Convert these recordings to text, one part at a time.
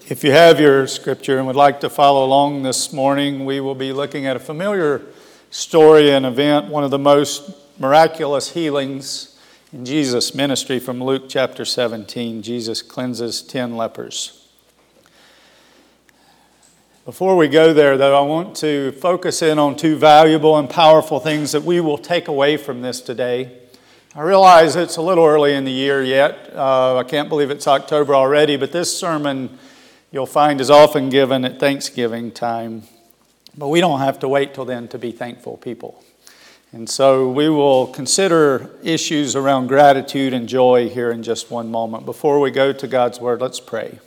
If you have your scripture and would like to follow along this morning, we will be looking at a familiar story and event, one of the most miraculous healings in Jesus' ministry from Luke chapter 17. Jesus cleanses 10 lepers. Before we go there, though, I want to focus in on two valuable and powerful things that we will take away from this today. I realize it's a little early in the year yet. I can't believe it's October already, but this sermon you'll find is often given at Thanksgiving time. But we don't have to wait till then to be thankful people. And so we will consider issues around gratitude and joy here in just one moment. Before we go to God's Word, let's pray.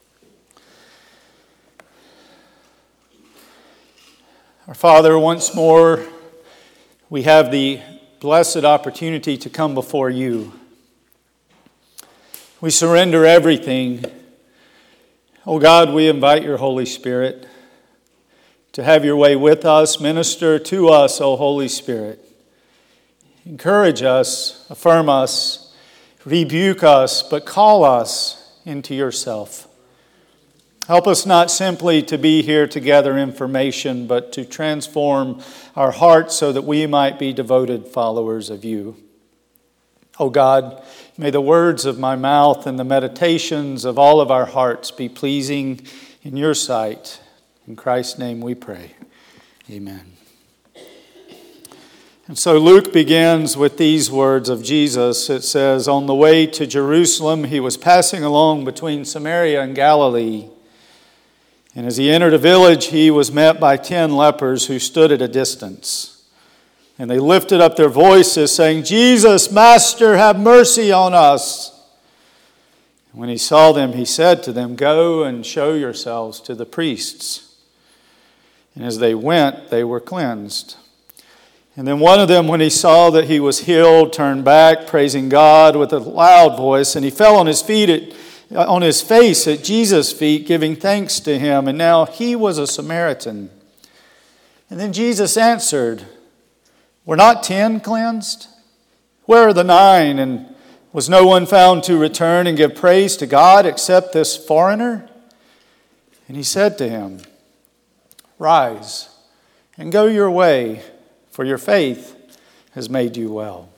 Our Father, once more, we have the blessed opportunity to come before you. We surrender everything. Oh God, we invite your Holy Spirit to have your way with us. Minister to us, O Holy Spirit. Encourage us, affirm us, rebuke us, but call us into yourself. Help us not simply to be here to gather information, but to transform our hearts so that we might be devoted followers of you. Oh God, may the words of my mouth and the meditations of all of our hearts be pleasing in your sight. In Christ's name we pray. Amen. And so Luke begins with these words of Jesus. It says, on the way to Jerusalem, he was passing along between Samaria and Galilee. And as he entered a village, he was met by 10 lepers who stood at a distance. And they lifted up their voices, saying, Jesus, Master, have mercy on us. When he saw them, he said to them, go and show yourselves to the priests. And as they went, they were cleansed. And then one of them, when he saw that he was healed, turned back, praising God with a loud voice, and he fell on his face at Jesus' feet, giving thanks to him. And now he was a Samaritan. And then Jesus answered, were not 10 cleansed? Where are the 9? And was no one found to return and give praise to God except this foreigner? And he said to him, rise and go your way, for your faith has made you well.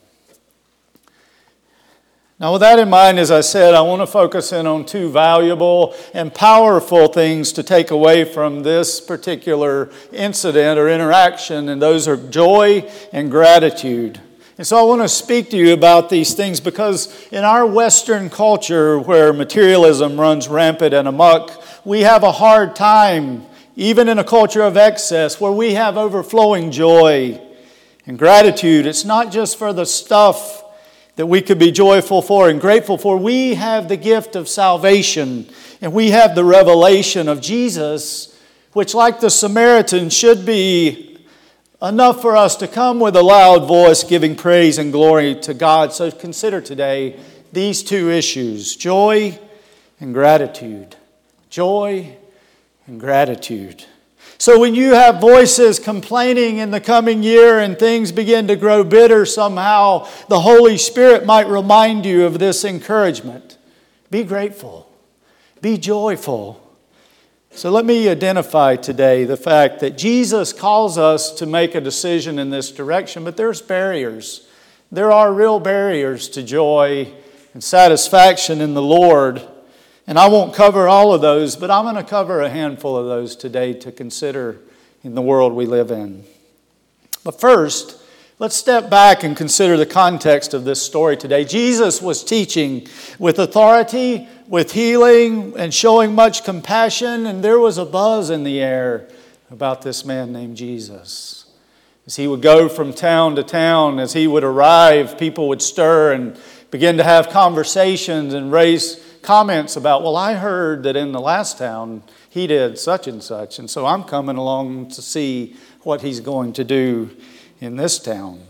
Now, with that in mind, as I said, I want to focus in on two valuable and powerful things to take away from this particular incident or interaction, and those are joy and gratitude. And so I want to speak to you about these things because in our Western culture where materialism runs rampant and amok, we have a hard time, even in a culture of excess, where we have overflowing joy and gratitude. It's not just for the stuff that we could be joyful for and grateful for. We have the gift of salvation, and we have the revelation of Jesus, which, like the Samaritan, should be enough for us to come with a loud voice giving praise and glory to God. So consider today these two issues, joy and gratitude. Joy and gratitude. So when you have voices complaining in the coming year and things begin to grow bitter somehow, the Holy Spirit might remind you of this encouragement. Be grateful. Be joyful. So let me identify today the fact that Jesus calls us to make a decision in this direction, but there's barriers. There are real barriers to joy and satisfaction in the Lord. And I won't cover all of those, but I'm going to cover a handful of those today to consider in the world we live in. But first, let's step back and consider the context of this story today. Jesus was teaching with authority, with healing, and showing much compassion, and there was a buzz in the air about this man named Jesus. As he would go from town to town, as he would arrive, people would stir and begin to have conversations and raise comments about, well, I heard that in the last town he did such and such, and so I'm coming along to see what he's going to do in this town.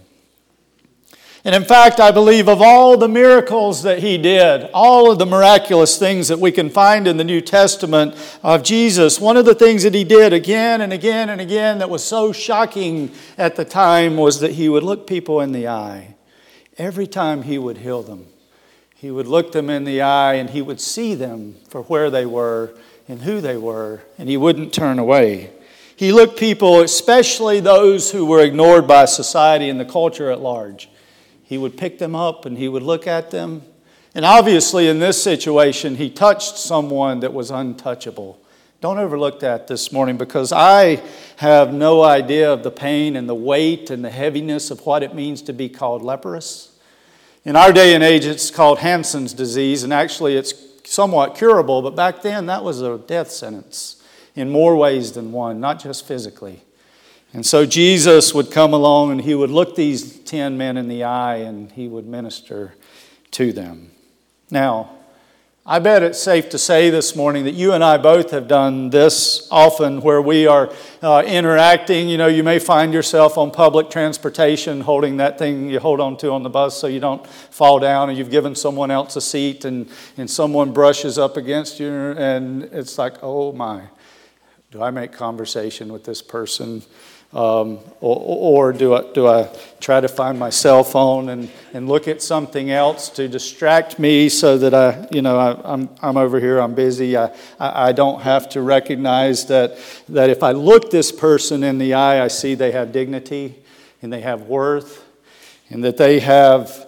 And in fact, I believe of all the miracles that he did, all of the miraculous things that we can find in the New Testament of Jesus, one of the things that he did again and again and again that was so shocking at the time was that he would look people in the eye. Every time he would heal them, he would look them in the eye and he would see them for where they were and who they were, and he wouldn't turn away. He looked people, especially those who were ignored by society and the culture at large. He would pick them up and he would look at them. And obviously in this situation, he touched someone that was untouchable. Don't overlook that this morning, because I have no idea of the pain and the weight and the heaviness of what it means to be called leprous. In our day and age, it's called Hansen's disease, and actually it's somewhat curable, but back then that was a death sentence in more ways than one, not just physically. And so Jesus would come along and he would look these 10 men in the eye and he would minister to them. Now, I bet it's safe to say this morning that you and I both have done this often, where we are interacting. You know, you may find yourself on public transportation holding that thing you hold on to on the bus so you don't fall down, and you've given someone else a seat and someone brushes up against you, and it's like, oh my, do I make conversation with this person? Or do I try to find my cell phone and look at something else to distract me so that I'm over here, I'm busy. I don't have to recognize that if I look this person in the eye, I see they have dignity and they have worth and that they have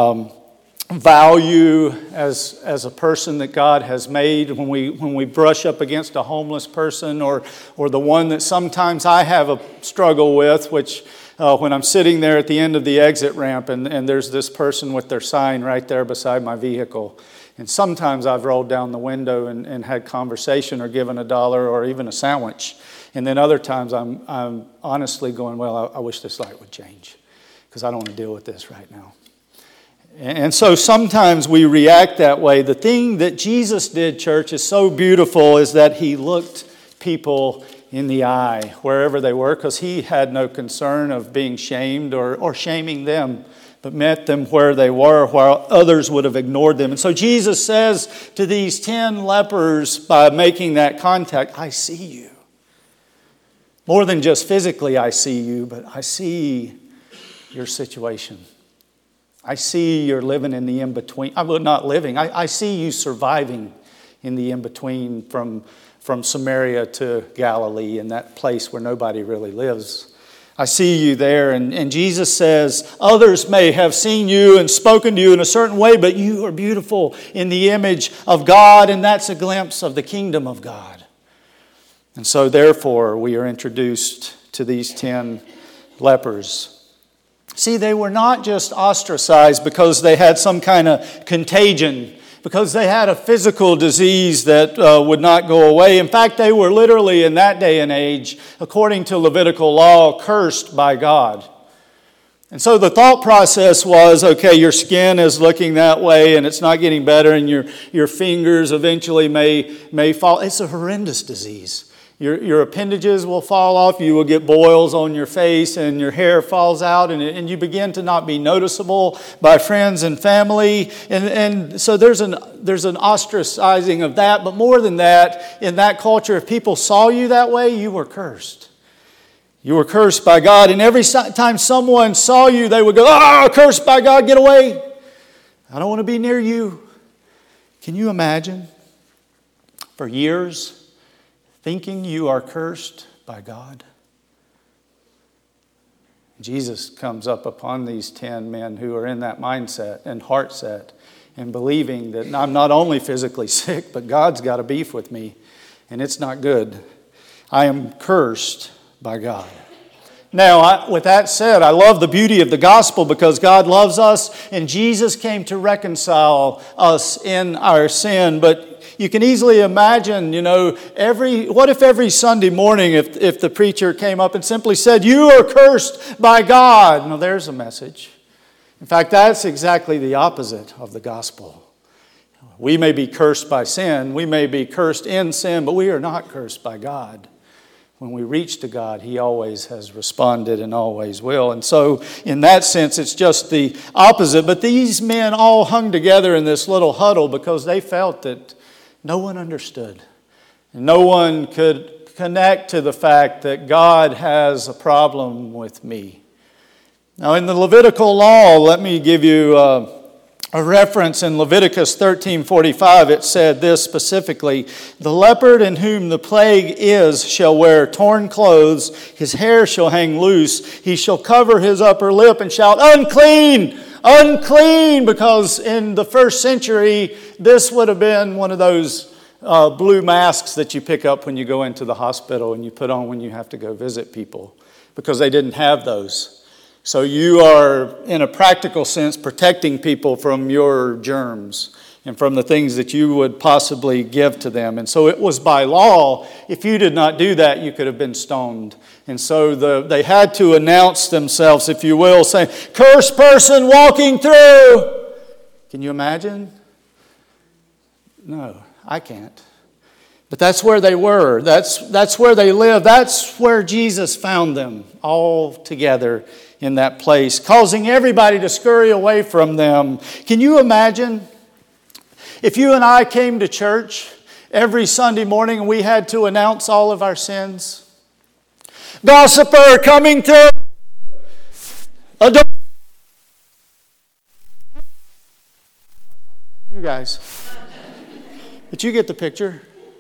value as a person that God has made. When we brush up against a homeless person or the one that sometimes I have a struggle with, which when I'm sitting there at the end of the exit ramp and there's this person with their sign right there beside my vehicle, and sometimes I've rolled down the window and had conversation or given $1 or even a sandwich, and then other times I'm honestly going, well, I wish this light would change because I don't want to deal with this right now. And so sometimes we react that way. The thing that Jesus did, church, is so beautiful, is that he looked people in the eye wherever they were, because he had no concern of being shamed or shaming them, but met them where they were, while others would have ignored them. And so Jesus says to these 10 lepers, by making that contact, I see you. More than just physically I see you, but I see your situation. I see you're living in the in-between. I'm not living. I see you surviving in the in-between from Samaria to Galilee, in that place where nobody really lives. I see you there. And Jesus says, others may have seen you and spoken to you in a certain way, but you are beautiful in the image of God, and that's a glimpse of the kingdom of God. And so therefore, we are introduced to these 10 lepers. See, they were not just ostracized because they had some kind of contagion, because they had a physical disease that would not go away. In fact, they were literally, in that day and age, according to Levitical law, cursed by God. And so the thought process was, okay, your skin is looking that way and it's not getting better, and your fingers eventually may fall. It's a horrendous disease. Your appendages will fall off, you will get boils on your face, and your hair falls out, and you begin to not be noticeable by friends and family. And so there's an ostracizing of that. But more than that, in that culture, if people saw you that way, you were cursed. You were cursed by God. And every time someone saw you, they would go, "Oh, cursed by God, get away. I don't want to be near you." Can you imagine? For years, thinking you are cursed by God. Jesus comes up upon these 10 men who are in that mindset and heart set and believing that I'm not only physically sick, but God's got a beef with me, and it's not good. I am cursed by God. Now, with that said, I love the beauty of the gospel, because God loves us and Jesus came to reconcile us in our sin. But you can easily imagine, what if every Sunday morning, if the preacher came up and simply said, "You are cursed by God." Now, there's a message. In fact, that's exactly the opposite of the gospel. We may be cursed by sin. We may be cursed in sin, but we are not cursed by God. When we reach to God, He always has responded and always will. And so, in that sense, it's just the opposite. But these men all hung together in this little huddle because they felt that no one understood. No one could connect to the fact that God has a problem with me. Now, in the Levitical law, let me give you a a reference in Leviticus 13:45. It said this specifically: "The leopard in whom the plague is shall wear torn clothes, his hair shall hang loose, he shall cover his upper lip and shout, 'Unclean! Unclean!'" Because in the first century, this would have been one of those blue masks that you pick up when you go into the hospital and you put on when you have to go visit people, because they didn't have those. So you are, in a practical sense, protecting people from your germs and from the things that you would possibly give to them. And so it was by law, if you did not do that, you could have been stoned. And so they had to announce themselves, if you will, saying, "Cursed person walking through." Can you imagine? No, I can't. But that's where they were. That's where they lived. That's where Jesus found them, all together in that place, causing everybody to scurry away from them. Can you imagine if you and I came to church every Sunday morning and we had to announce all of our sins? Gossiper coming through. You guys. But you get the picture.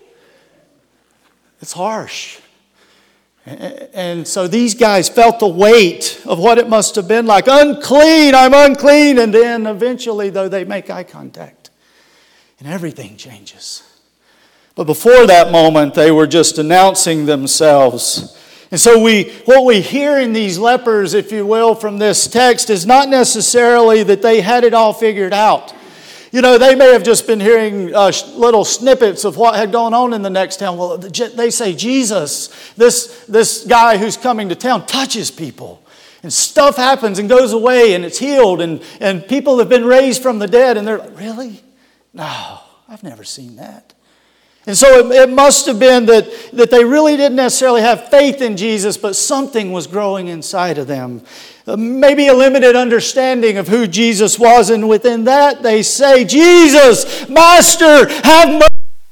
It's harsh. And so these guys felt the weight of what it must have been like. "Unclean, I'm unclean." And then eventually, though, they make eye contact. And everything changes. But before that moment, they were just announcing themselves. And so what we hear in these lepers, if you will, from this text is not necessarily that they had it all figured out. You know, they may have just been hearing little snippets of what had gone on in the next town. Well, they say, Jesus, this guy who's coming to town, touches people. And stuff happens and goes away and it's healed. And people have been raised from the dead. And they're like, "Really? No, I've never seen that." And so it must have been that they really didn't necessarily have faith in Jesus, but something was growing inside of them. Maybe a limited understanding of who Jesus was, and within that they say, "Jesus, Master, have mercy."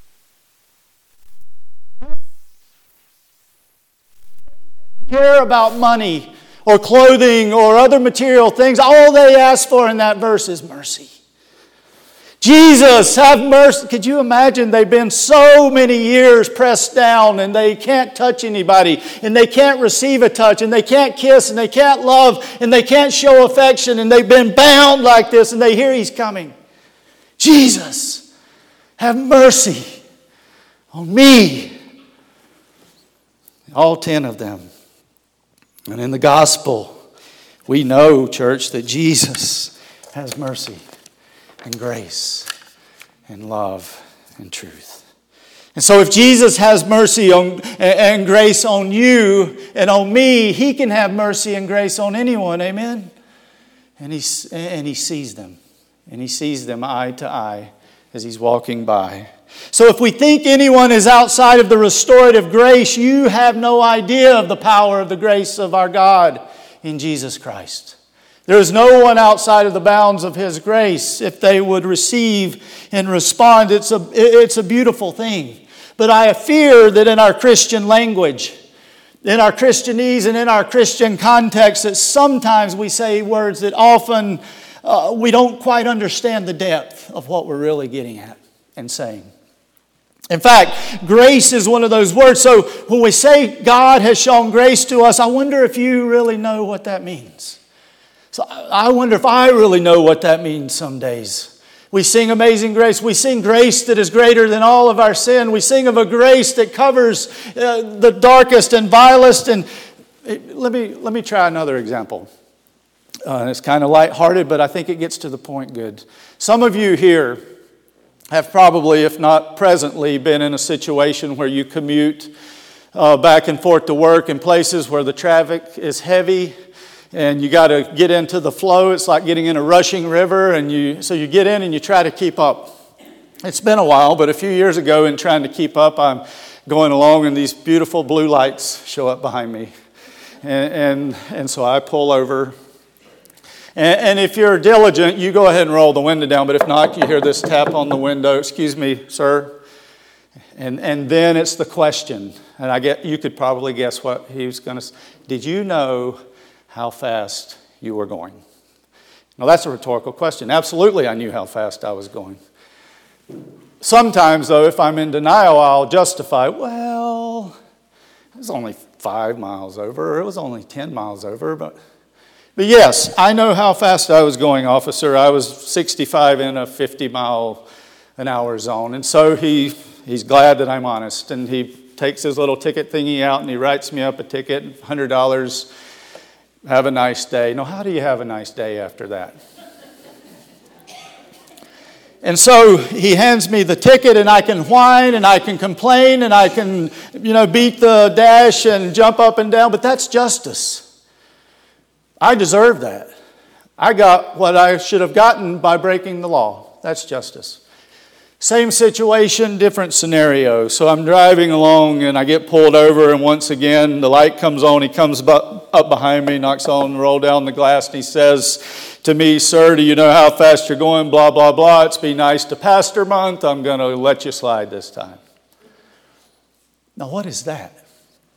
Care about money or clothing or other material things. All they ask for in that verse is mercy. Jesus, have mercy. Could you imagine? They've been so many years pressed down and they can't touch anybody and they can't receive a touch and they can't kiss and they can't love and they can't show affection and they've been bound like this and they hear He's coming. Jesus, have mercy on me. All 10 of them. And in the gospel, we know, church, that Jesus has mercy and grace and love and truth. And so if Jesus has mercy and grace on you and on me, He can have mercy and grace on anyone. Amen? And He sees them. And He sees them eye to eye as He's walking by. So if we think anyone is outside of the restorative grace, you have no idea of the power of the grace of our God in Jesus Christ. There is no one outside of the bounds of His grace if they would receive and respond. It's a beautiful thing. But I fear that in our Christian language, in our Christianese and in our Christian context, that sometimes we say words that often we don't quite understand the depth of what we're really getting at and saying. In fact, grace is one of those words. So when we say God has shown grace to us, I wonder if you really know what that means. So I wonder if I really know what that means some days. We sing Amazing Grace. We sing grace that is greater than all of our sin. We sing of a grace that covers the darkest and vilest. And let me try another example. It's kind of lighthearted, but I think it gets to the point good. Some of you here have probably, if not presently, been in a situation where you commute back and forth to work in places where the traffic is heavy. And you got to get into the flow. It's like getting in a rushing river. So you get in and you try to keep up. It's been a while, but a few years ago in trying to keep up, I'm going along and these beautiful blue lights show up behind me. And so I pull over. And if you're diligent, you go ahead and roll the window down. But if not, you hear this tap on the window. "Excuse me, sir." And then it's the question. And you could probably guess what he was going to say. "Did you know how fast you were going?" Now that's a rhetorical question. Absolutely I knew how fast I was going. Sometimes, though, if I'm in denial, I'll justify, well, it was only 5 miles over, or it was only 10 miles over. But yes, I know how fast I was going, officer. I was 65 in a 50-mile-an-hour zone. And so he's glad that I'm honest. And he takes his little ticket thingy out and he writes me up a ticket, $100. Have a nice day. Now, how do you have a nice day after that? And so he hands me the ticket, and I can whine and I can complain and I can, beat the dash and jump up and down, but that's justice. I deserve that. I got what I should have gotten by breaking the law. That's justice. Same situation, different scenario. So I'm driving along and I get pulled over, and once again the light comes on. He comes up behind me, knocks on, roll down the glass, and he says to me, "Sir, do you know how fast you're going? Blah, blah, blah. It's be nice to Pastor Month. I'm going to let you slide this time." Now what is that?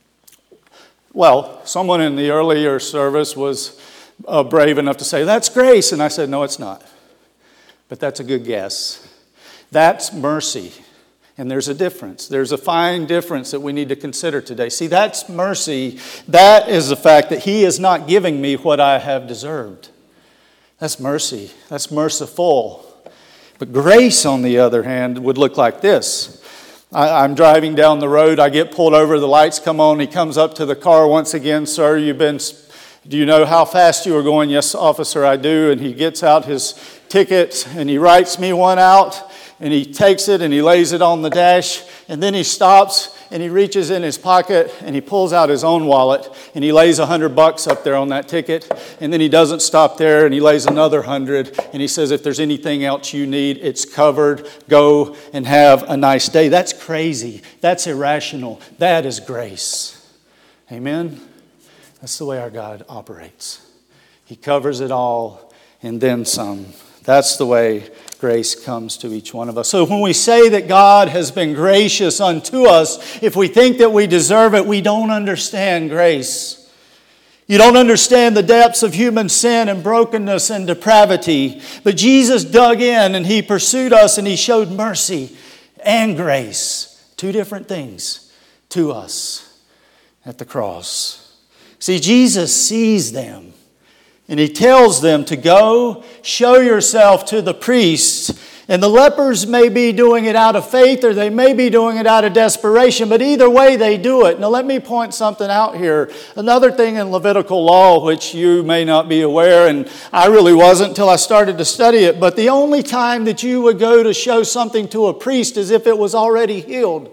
Well, someone in the earlier service was brave enough to say, "That's grace." And I said, "No, it's not. But that's a good guess." That's mercy. And there's a difference. There's a fine difference that we need to consider today. See, that's mercy. That is the fact that He is not giving me what I have deserved. That's mercy. That's merciful. But grace, on the other hand, would look like this. I'm driving down the road. I get pulled over. The lights come on. He comes up to the car once again. "Sir, do you know how fast you were going?" "Yes, officer, I do." And he gets out his ticket and he writes me one out. And he takes it and he lays it on the dash. And then he stops and he reaches in his pocket and he pulls out his own wallet. And he lays $100 up there on that ticket. And then he doesn't stop there and he lays another 100. And he says, "If there's anything else you need, it's covered. Go and have a nice day." That's crazy. That's irrational. That is grace. Amen? That's the way our God operates. He covers it all and then some. That's the way grace comes to each one of us. So when we say that God has been gracious unto us, if we think that we deserve it, we don't understand grace. You don't understand the depths of human sin and brokenness and depravity. But Jesus dug in and He pursued us and He showed mercy and grace. Two different things to us at the cross. See, Jesus sees them. And He tells them to go, show yourself to the priests. And the lepers may be doing it out of faith or they may be doing it out of desperation. But either way, they do it. Now let me point something out here. Another thing in Levitical law, which you may not be aware, and I really wasn't until I started to study it. But the only time that you would go to show something to a priest is if it was already healed.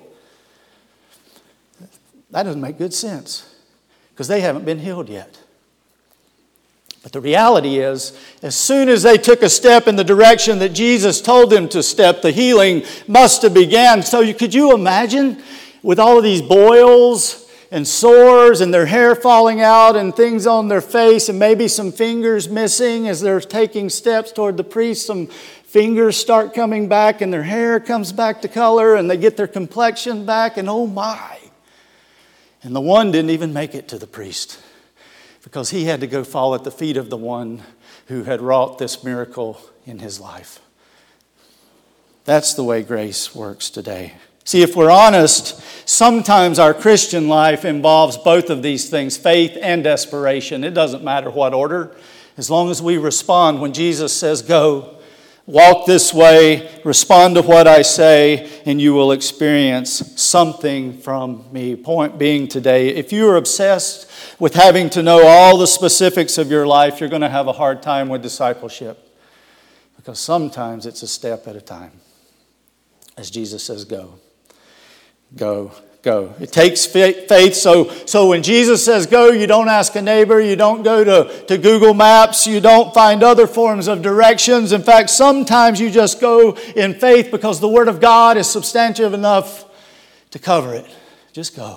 That doesn't make good sense because they haven't been healed yet. But the reality is, as soon as they took a step in the direction that Jesus told them to step, the healing must have began. So could you imagine with all of these boils and sores and their hair falling out and things on their face and maybe some fingers missing as they're taking steps toward the priest, some fingers start coming back and their hair comes back to color and they get their complexion back and oh my. And the one didn't even make it to the priest, because he had to go fall at the feet of the one who had wrought this miracle in his life. That's the way grace works today. See, if we're honest, sometimes our Christian life involves both of these things, faith and desperation. It doesn't matter what order, as long as we respond when Jesus says, "Go, walk this way, respond to what I say, and you will experience something from me." Point being today, if you are obsessed with having to know all the specifics of your life, you're going to have a hard time with discipleship. Because sometimes it's a step at a time. As Jesus says, go, go, go. It takes faith. So when Jesus says go, you don't ask a neighbor. You don't go to Google Maps. You don't find other forms of directions. In fact, sometimes you just go in faith because the Word of God is substantive enough to cover it. Just go.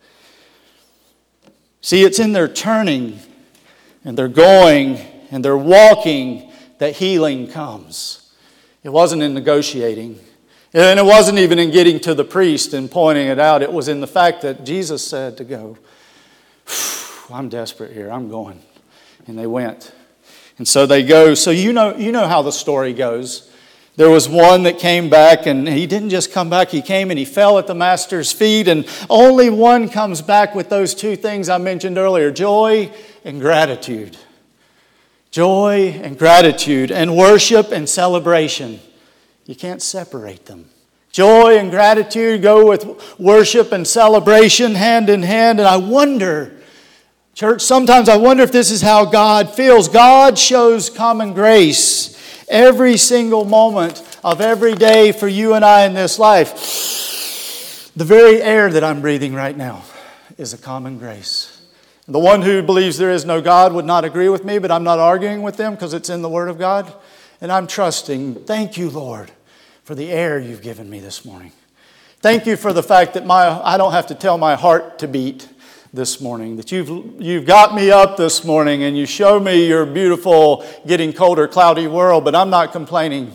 See, it's in their turning and their going and their walking that healing comes. It wasn't in negotiating. And it wasn't even in getting to the priest and pointing it out. It was in the fact that Jesus said to go. I'm desperate here. I'm going. And they went. And so they go. So you know how the story goes. There was one that came back, and he didn't just come back. He came and he fell at the master's feet, and only one comes back with those two things I mentioned earlier, joy and gratitude. Joy and gratitude, and worship and celebration. You can't separate them. Joy and gratitude go with worship and celebration hand in hand. And I wonder, church, sometimes I wonder if this is how God feels. God shows common grace every single moment of every day for you and I in this life. The very air that I'm breathing right now is a common grace. The one who believes there is no God would not agree with me, but I'm not arguing with them because it's in the Word of God. And I'm trusting. Thank you, Lord, for the air you've given me this morning. Thank you for the fact that I don't have to tell my heart to beat this morning, that you've got me up this morning and you show me your beautiful, getting colder, cloudy world, but I'm not complaining.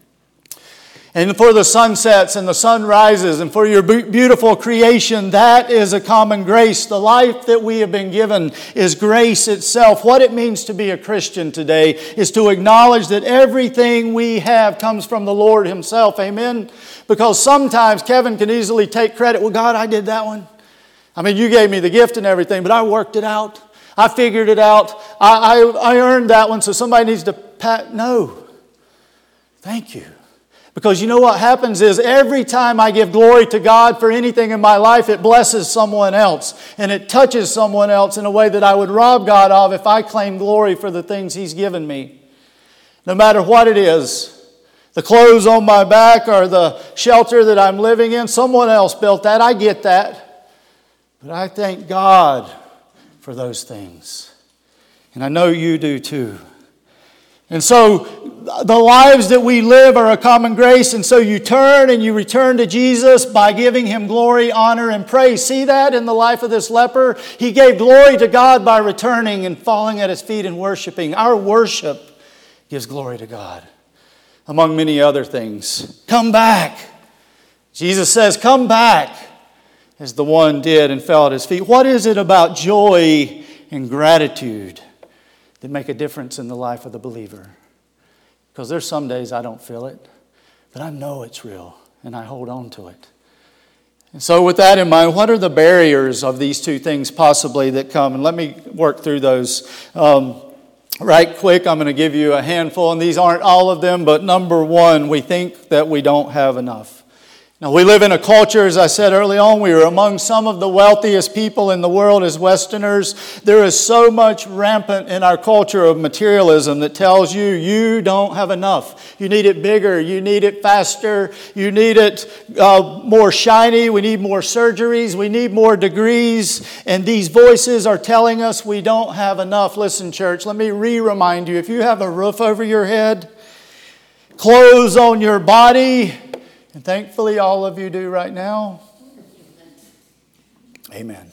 And for the sunsets and the sunrises and for your beautiful creation, that is a common grace. The life that we have been given is grace itself. What it means to be a Christian today is to acknowledge that everything we have comes from the Lord Himself. Amen? Because sometimes Kevin can easily take credit. Well, God, I did that one. I mean, you gave me the gift and everything, but I worked it out. I figured it out. I earned that one, so somebody needs to pat. No. Thank you. Because you know what happens is every time I give glory to God for anything in my life, it blesses someone else. And it touches someone else in a way that I would rob God of if I claim glory for the things He's given me. No matter what it is. The clothes on my back or the shelter that I'm living in, someone else built that. I get that. But I thank God for those things. And I know you do too. And so the lives that we live are a common grace. And so you turn and you return to Jesus by giving Him glory, honor, and praise. See that in the life of this leper? He gave glory to God by returning and falling at His feet and worshiping. Our worship gives glory to God, among many other things. Come back. Jesus says, come back. As the one did and fell at His feet. What is it about joy and gratitude that make a difference in the life of the believer? Because there's some days I don't feel it, but I know it's real and I hold on to it. And so with that in mind, what are the barriers of these two things possibly that come? And let me work through those right quick. I'm going to give you a handful, and these aren't all of them, but number one, we think that we don't have enough. Now, we live in a culture, as I said early on, we are among some of the wealthiest people in the world as Westerners. There is so much rampant in our culture of materialism that tells you, you don't have enough. You need it bigger. You need it faster. You need it more shiny. We need more surgeries. We need more degrees. And these voices are telling us we don't have enough. Listen, church, let me remind you, if you have a roof over your head, clothes on your body, and thankfully all of you do right now. Amen.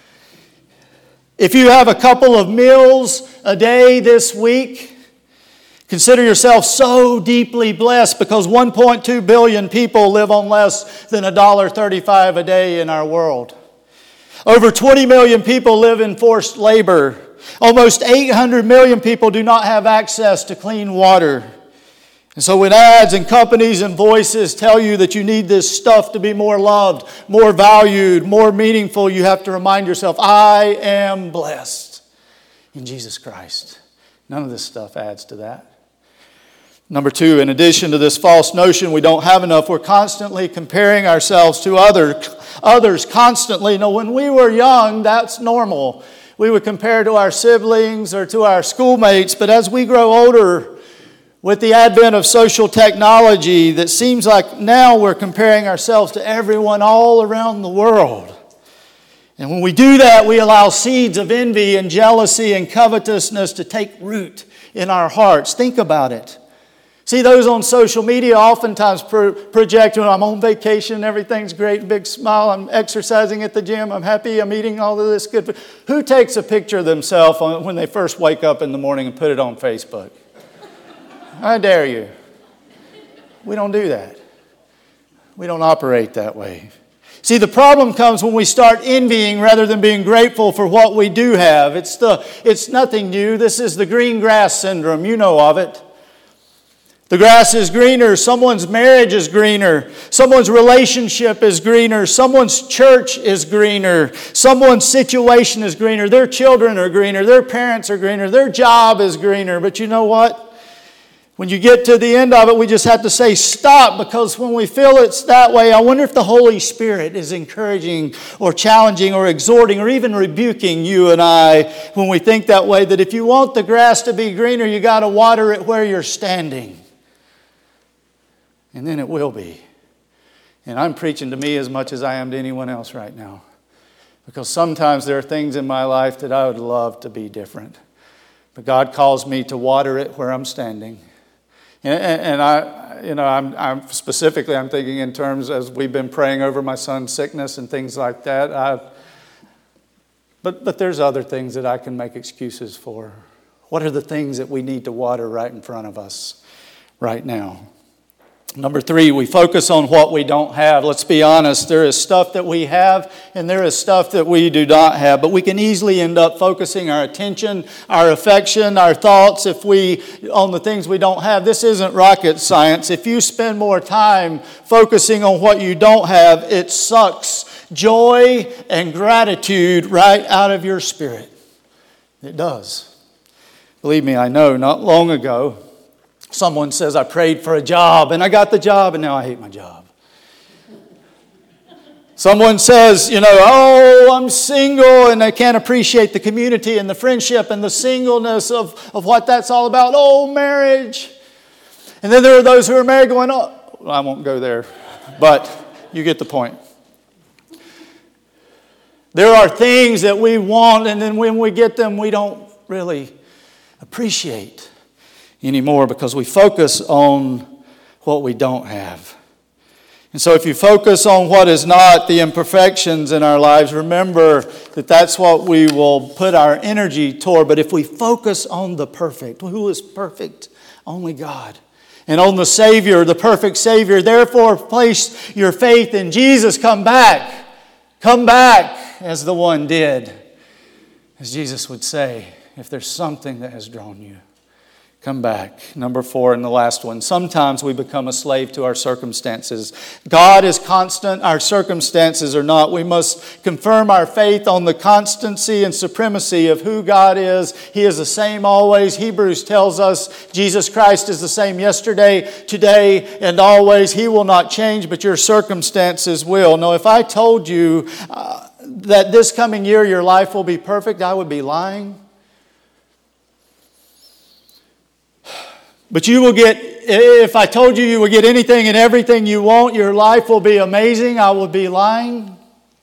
If you have a couple of meals a day this week, consider yourself so deeply blessed because 1.2 billion people live on less than $1.35 a day in our world. Over 20 million people live in forced labor. Almost 800 million people do not have access to clean water. And so when ads and companies and voices tell you that you need this stuff to be more loved, more valued, more meaningful, you have to remind yourself, I am blessed in Jesus Christ. None of this stuff adds to that. Number two, in addition to this false notion we don't have enough, we're constantly comparing ourselves to others constantly. Now, when we were young, that's normal. We would compare to our siblings or to our schoolmates, but as we grow older, with the advent of social technology, that seems like now we're comparing ourselves to everyone all around the world. And when we do that, we allow seeds of envy and jealousy and covetousness to take root in our hearts. Think about it. See, those on social media oftentimes project, when I'm on vacation, everything's great, big smile, I'm exercising at the gym, I'm happy, I'm eating all of this good food. Who takes a picture of themselves when they first wake up in the morning and put it on Facebook? I dare you. We don't do that. We don't operate that way. See, the problem comes when we start envying rather than being grateful for what we do have. It's nothing new. This is the green grass syndrome. You know of it. The grass is greener. Someone's marriage is greener. Someone's relationship is greener. Someone's church is greener. Someone's situation is greener. Their children are greener. Their parents are greener. Their job is greener. But you know what? When you get to the end of it, we just have to say stop, because when we feel it's that way, I wonder if the Holy Spirit is encouraging or challenging or exhorting or even rebuking you and I when we think that way, that if you want the grass to be greener, you got to water it where you're standing. And then it will be. And I'm preaching to me as much as I am to anyone else right now, because sometimes there are things in my life that I would love to be different. But God calls me to water it where I'm standing. And I'm specifically, I'm thinking in terms as we've been praying over my son's sickness and things like that. But there's other things that I can make excuses for. What are the things that we need to water right in front of us right now? Number 3, we focus on what we don't have. Let's be honest, there is stuff that we have and there is stuff that we do not have. But we can easily end up focusing our attention, our affection, our thoughts on the things we don't have. This isn't rocket science. If you spend more time focusing on what you don't have, it sucks joy and gratitude right out of your spirit. It does. Believe me, I know, not long ago, someone says, I prayed for a job and I got the job and now I hate my job. Someone says, I'm single, and they can't appreciate the community and the friendship and the singleness of what that's all about. Oh, marriage. And then there are those who are married going, I won't go there, but you get the point. There are things that we want, and then when we get them, we don't really appreciate anymore because we focus on what we don't have. And so if you focus on what is not, the imperfections in our lives, remember that that's what we will put our energy toward. But if we focus on the perfect, who is perfect? Only God. And on the Savior, the perfect Savior, therefore place your faith in Jesus. Come back. Come back, as the one did. As Jesus would say, if there's something that has drawn you, come back. Number 4, and the last one. Sometimes we become a slave to our circumstances. God is constant. Our circumstances are not. We must confirm our faith on the constancy and supremacy of who God is. He is the same always. Hebrews tells us Jesus Christ is the same yesterday, today, and always. He will not change, but your circumstances will. Now, if I told you that this coming year your life will be perfect, I would be lying. But you will get, if I told you will get anything and everything you want, your life will be amazing, I would be lying.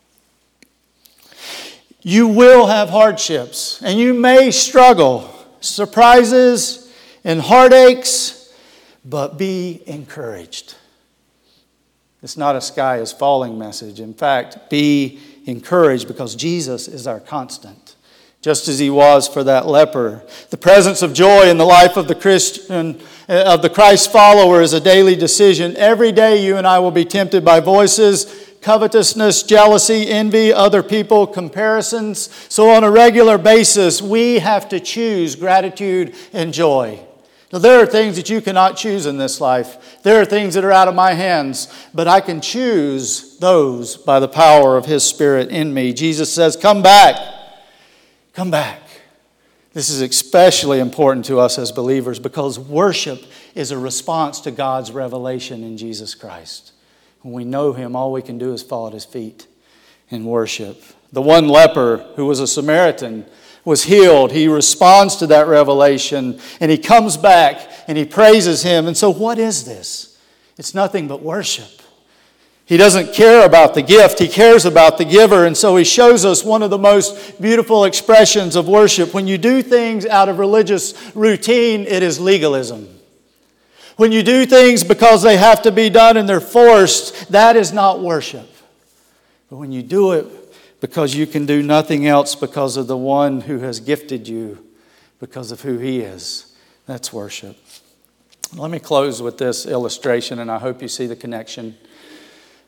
You will have hardships, and you may struggle, surprises and heartaches, but be encouraged. It's not a sky is falling message. In fact, be encouraged because Jesus is our constant. Just as He was for that leper. The presence of joy in the life of the Christian, of the Christ follower, is a daily decision. Every day you and I will be tempted by voices, covetousness, jealousy, envy, other people, comparisons. So on a regular basis, we have to choose gratitude and joy. Now, there are things that you cannot choose in this life. There are things that are out of my hands, but I can choose those by the power of His Spirit in me. Jesus says, come back. Come back. This is especially important to us as believers because worship is a response to God's revelation in Jesus Christ. When we know Him, all we can do is fall at His feet and worship. The one leper who was a Samaritan was healed. He responds to that revelation and he comes back and he praises Him. And so what is this? It's nothing but worship. He doesn't care about the gift. He cares about the giver. And so He shows us one of the most beautiful expressions of worship. When you do things out of religious routine, it is legalism. When you do things because they have to be done and they're forced, that is not worship. But when you do it because you can do nothing else because of the one who has gifted you, because of who He is, that's worship. Let me close with this illustration, and I hope you see the connection.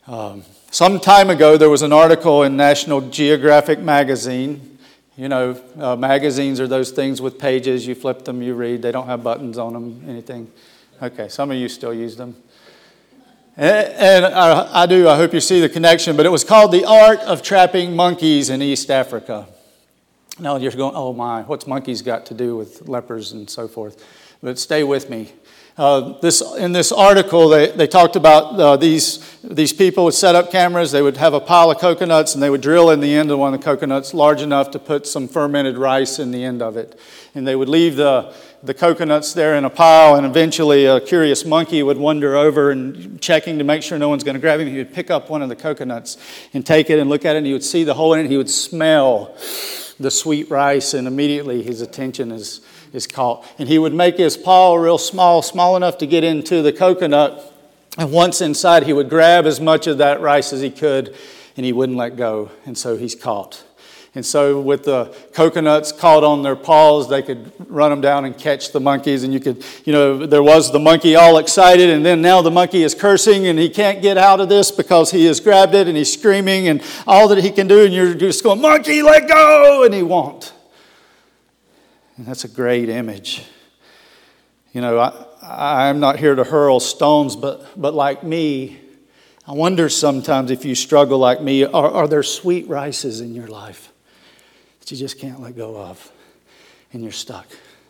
Some time ago, there was an article in National Geographic magazine. You know, magazines are those things with pages. You flip them, you read. They don't have buttons on them, anything. Okay, some of you still use them. And I do. I hope you see the connection. But it was called The Art of Trapping Monkeys in East Africa. Now you're going, oh my, what's monkeys got to do with lepers and so forth? But stay with me. In this article, they talked about these people would set up cameras. They would have a pile of coconuts, and they would drill in the end of one of the coconuts large enough to put some fermented rice in the end of it. And they would leave the coconuts there in a pile, and eventually a curious monkey would wander over and checking to make sure no one's going to grab him. He would pick up one of the coconuts and take it and look at it, and he would see the hole in it. He would smell the sweet rice, and immediately his attention is caught. And he would make his paw real small enough to get into the coconut. And once inside, he would grab as much of that rice as he could, and he wouldn't let go. And so he's caught. And so with the coconuts caught on their paws, they could run them down and catch the monkeys. And there was the monkey all excited, and then now the monkey is cursing, and he can't get out of this because he has grabbed it, and he's screaming, and all that he can do, and you're just going, monkey, let go! And he won't. And that's a great image. You know, I'm not here to hurl stones, but like me, I wonder sometimes if you struggle like me, are there sweet rices in your life that you just can't let go of, and you're stuck?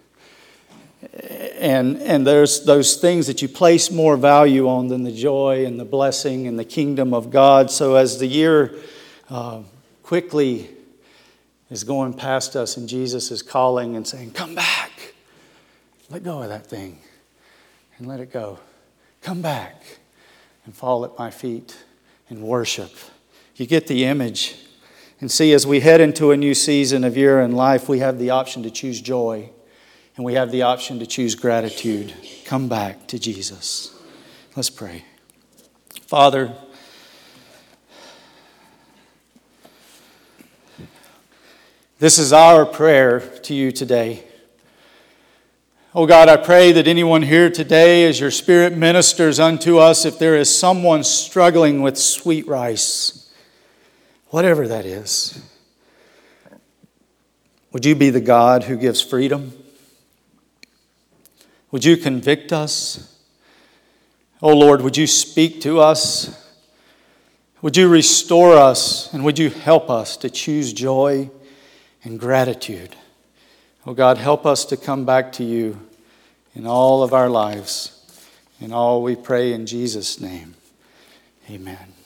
And there's those things that you place more value on than the joy and the blessing and the kingdom of God. So as the year quickly is going past us, and Jesus is calling and saying, come back. Let go of that thing and let it go. Come back and fall at my feet and worship. You get the image. And see, as we head into a new season of year in life, we have the option to choose joy, and we have the option to choose gratitude. Come back to Jesus. Let's pray. Father, this is our prayer to you today. Oh God, I pray that anyone here today, as your Spirit ministers unto us, if there is someone struggling with sweet rice, whatever that is, would you be the God who gives freedom? Would you convict us? Oh Lord, would you speak to us? Would you restore us? And would you help us to choose joy and gratitude? Oh God, help us to come back to you in all of our lives. In all we pray in Jesus' name. Amen.